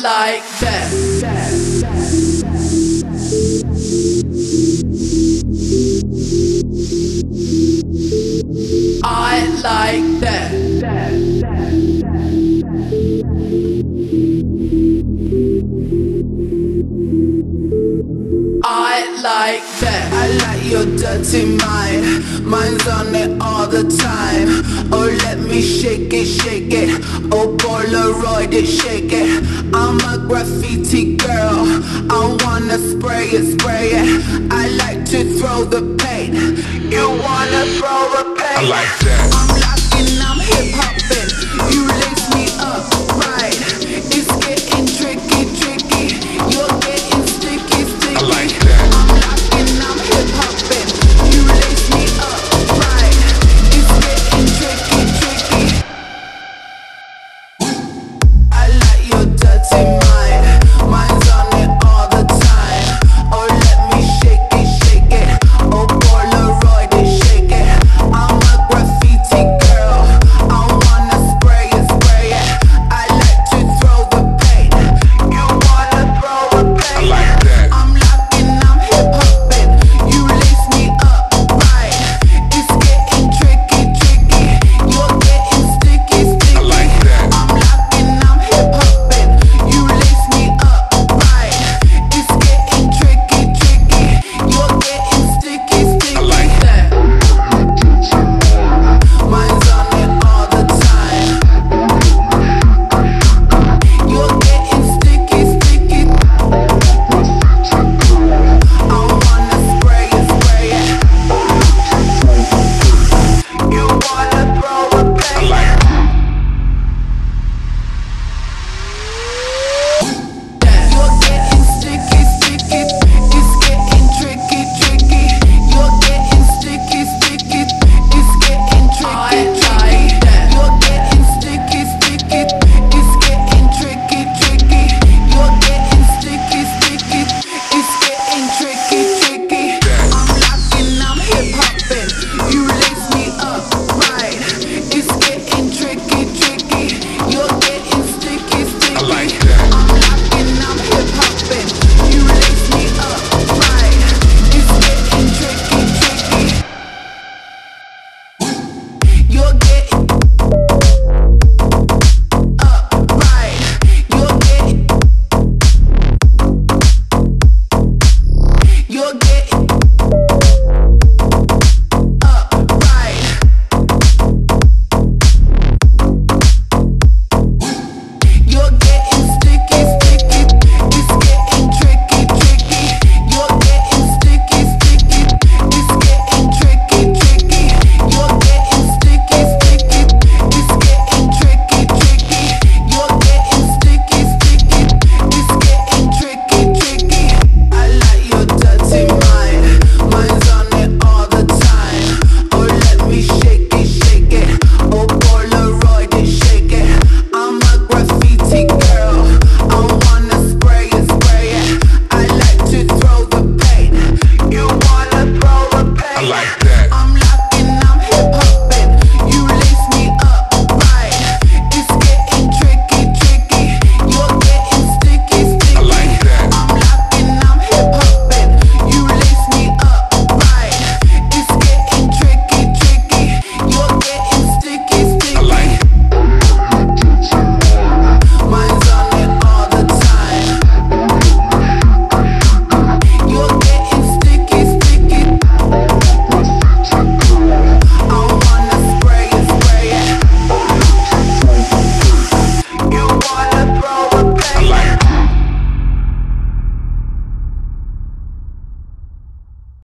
like that. I like that. I like that. I like your dirty mind. Mine's on it all the time. Oh, let me shake it, shake it. Oh, Polaroid it, shake it. I'm a graffiti girl. I wanna spray it, spray it. I like to throw the paint. You wanna throw the paint? I like that. I'm locking, I'm hip hopping.